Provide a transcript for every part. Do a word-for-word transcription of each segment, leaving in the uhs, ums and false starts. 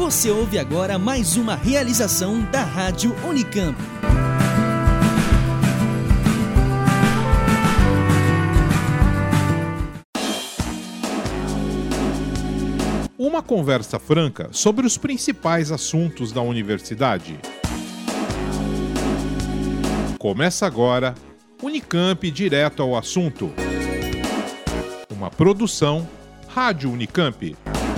Você ouve agora mais uma realização da Rádio Unicamp. Uma conversa franca sobre os principais assuntos da universidade. Começa agora Unicamp Direto ao Assunto. Uma produção Rádio Unicamp.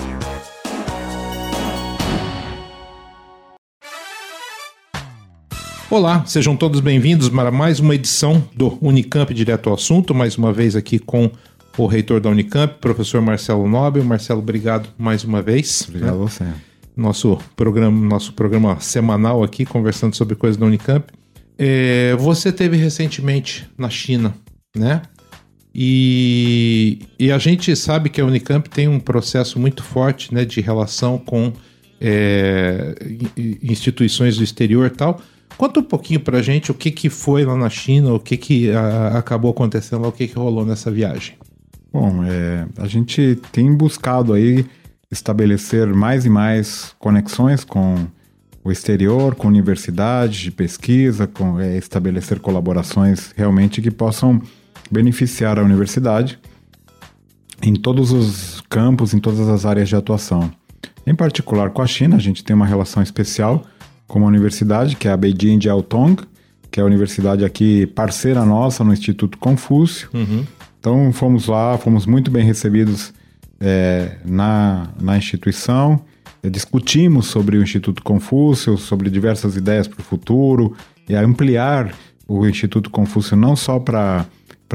Olá, sejam todos bem-vindos para mais uma edição do Unicamp Direto ao Assunto, mais uma vez aqui com o reitor da Unicamp, professor Marcelo Nobel. Marcelo, obrigado mais uma vez. Obrigado a você. Nosso programa, nosso programa semanal aqui, conversando sobre coisas da Unicamp. É, você esteve recentemente na China, né? E, e a gente sabe que a Unicamp tem um processo muito forte, né, de relação com é, instituições do exterior e tal. Conta um pouquinho pra gente o que, que foi lá na China, o que, que a, acabou acontecendo lá, o que, que rolou nessa viagem. Bom, é, a gente tem buscado aí estabelecer mais e mais conexões com o exterior, com universidades de pesquisa, com, é, estabelecer colaborações realmente que possam beneficiar a universidade em todos os campos, em todas as áreas de atuação. Em particular com a China, a gente tem uma relação especial com uma universidade, que é a Beijing Jiaotong, que é a universidade aqui parceira nossa no Instituto Confúcio. Uhum. Então fomos lá, fomos muito bem recebidos é, na, na instituição, é, discutimos sobre o Instituto Confúcio, sobre diversas ideias para o futuro, e ampliar o Instituto Confúcio não só para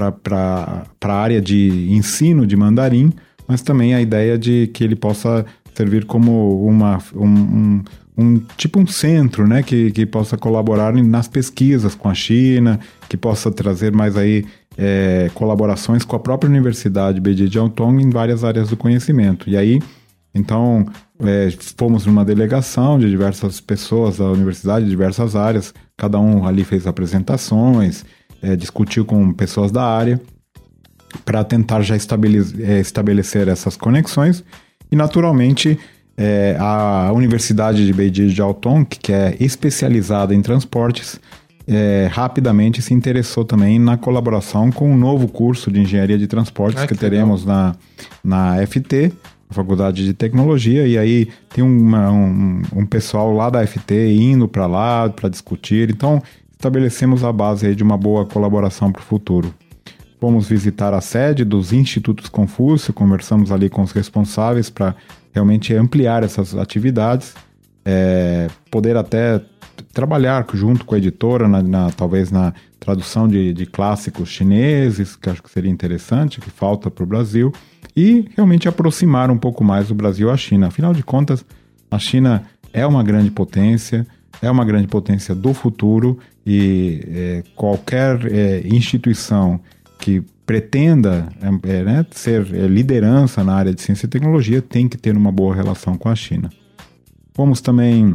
a área de ensino de mandarim, mas também a ideia de que ele possa servir como uma, um, um, um tipo um centro, né, que, que possa colaborar nas pesquisas com a China, que possa trazer mais aí é, colaborações com a própria Universidade Beijing Jiaotong em várias áreas do conhecimento. E aí, então, é, fomos numa delegação de diversas pessoas da universidade, de diversas áreas, cada um ali fez apresentações, é, discutiu com pessoas da área, para tentar já estabelecer, é, estabelecer essas conexões. E, naturalmente, é, a Universidade de Beijing Jiaotong, que é especializada em transportes, é, rapidamente se interessou também na colaboração com um novo curso de Engenharia de Transportes ah, que, que teremos na, na F T, Faculdade de Tecnologia, e aí tem uma, um, um pessoal lá da F T indo para lá para discutir. Então, estabelecemos a base aí de uma boa colaboração para o futuro. Fomos visitar a sede dos Institutos Confúcio, conversamos ali com os responsáveis para realmente ampliar essas atividades, é, poder até trabalhar junto com a editora, na, na, talvez na tradução de, de clássicos chineses, que acho que seria interessante, que falta para o Brasil, e realmente aproximar um pouco mais o Brasil à China. Afinal de contas, a China é uma grande potência, é uma grande potência do futuro, e é, qualquer é, instituição que pretenda é, né, ser é, liderança na área de ciência e tecnologia tem que ter uma boa relação com a China. Fomos também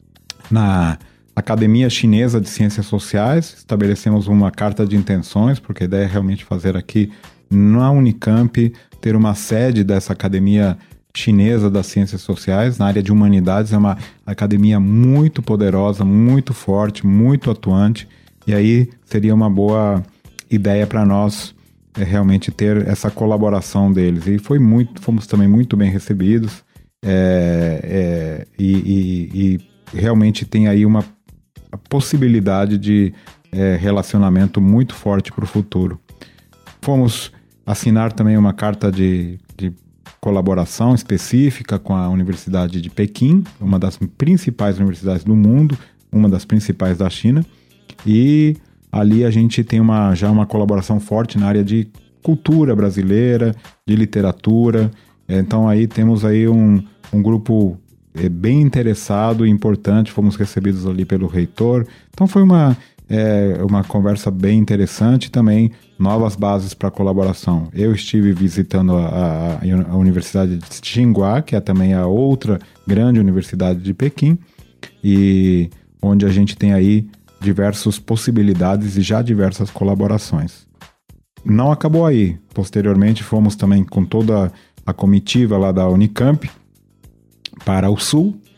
na Academia Chinesa de Ciências Sociais, estabelecemos uma carta de intenções, porque a ideia é realmente fazer aqui na Unicamp, ter uma sede dessa Academia Chinesa das Ciências Sociais, na área de humanidades. É uma academia muito poderosa, muito forte, muito atuante, e aí seria uma boa ideia para nós é, realmente ter essa colaboração deles. E foi muito, fomos também muito bem recebidos, é, é, e, e, e realmente tem aí uma possibilidade de é, relacionamento muito forte para o futuro. Fomos assinar também uma carta de, de colaboração específica com a Universidade de Pequim, uma das principais universidades do mundo, uma das principais da China, e ali a gente tem uma, já uma colaboração forte na área de cultura brasileira, de literatura. Então aí temos aí um, um grupo é, bem interessado e importante. Fomos recebidos ali pelo reitor. Então foi uma, é, uma conversa bem interessante, também novas bases para colaboração. Eu estive visitando a, a, a Universidade de Tsinghua, que é também a outra grande universidade de Pequim, e onde a gente tem aí diversas possibilidades e já diversas colaborações. Não acabou aí. Posteriormente fomos também com toda a comitiva lá da Unicamp para o Sul,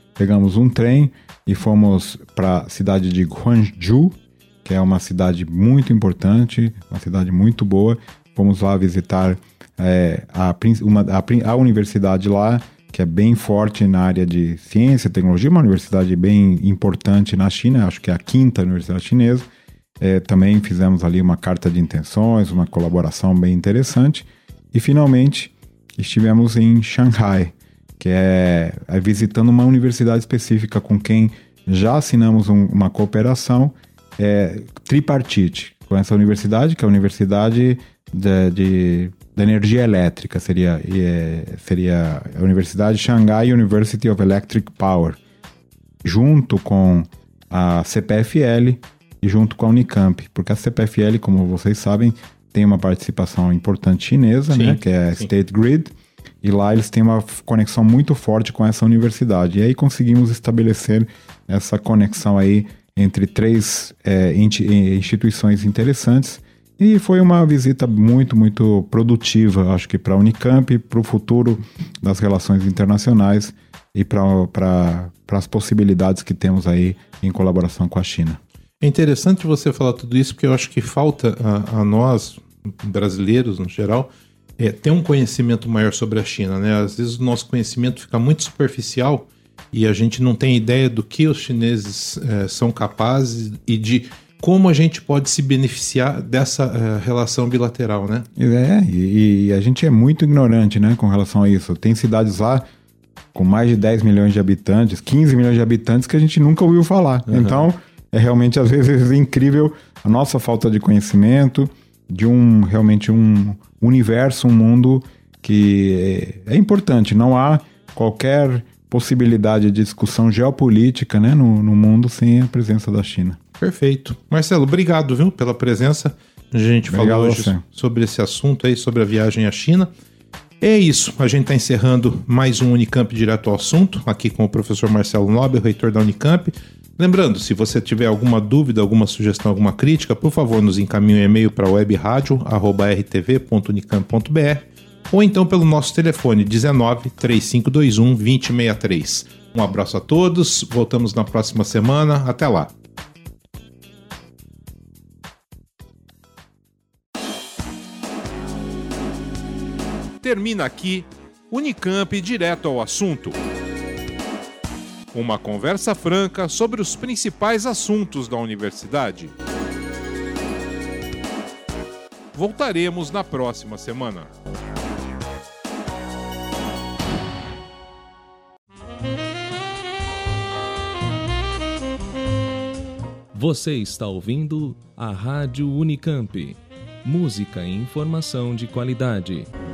pegamos um trem e fomos para a cidade de Gwangju, que é uma cidade muito importante, uma cidade muito boa. Fomos lá visitar é, a, uma, a, a universidade lá, que é bem forte na área de ciência e tecnologia, uma universidade bem importante na China, acho que é a quinta universidade chinesa. É, também fizemos ali uma carta de intenções, uma colaboração bem interessante. E finalmente estivemos em Shanghai, que é, é visitando uma universidade específica com quem já assinamos um, uma cooperação é, tripartite com essa universidade, que é a Universidade de, de, de Energia Elétrica, seria, é, seria a Universidade Shanghai University of Electric Power, junto com a C P F L e junto com a Unicamp, porque a C P F L, como vocês sabem, tem uma participação importante chinesa, sim, né, que é a State Grid, e lá eles têm uma conexão muito forte com essa universidade. E aí conseguimos estabelecer essa conexão aí entre três é, instituições interessantes, e foi uma visita muito, muito produtiva, acho que para a Unicamp, para o futuro das relações internacionais e para as possibilidades que temos aí em colaboração com a China. É interessante você falar tudo isso, porque eu acho que falta a, a nós, brasileiros no geral, é, ter um conhecimento maior sobre a China, né? Às vezes o nosso conhecimento fica muito superficial e a gente não tem ideia do que os chineses é, são capazes e de como a gente pode se beneficiar dessa é, relação bilateral, né? É, e, e a gente é muito ignorante, né, com relação a isso. Tem cidades lá com mais de dez milhões de habitantes, quinze milhões de habitantes que a gente nunca ouviu falar. Uhum. Então, é realmente, às vezes, incrível a nossa falta de conhecimento de um, realmente, um universo, um mundo que é, é importante. Não há qualquer possibilidade de discussão geopolítica, né, no, no mundo sem a presença da China. Perfeito. Marcelo, obrigado, viu, pela presença. A gente obrigado falou hoje você. sobre esse assunto aí, sobre a viagem à China. É isso, a gente está encerrando mais um Unicamp Direto ao Assunto, aqui com o professor Marcelo Nobel, reitor da Unicamp. Lembrando, se você tiver alguma dúvida, alguma sugestão, alguma crítica, por favor, nos encaminhe um e-mail para webradio arroba r t v ponto unicamp ponto b r ou então pelo nosso telefone dezenove, trinta e cinco vinte e um, vinte sessenta e três. Um abraço a todos, voltamos na próxima semana, até lá. Termina aqui Unicamp Direto ao Assunto. Uma conversa franca sobre os principais assuntos da universidade. Voltaremos na próxima semana. Você está ouvindo a Rádio Unicamp. Música e informação de qualidade.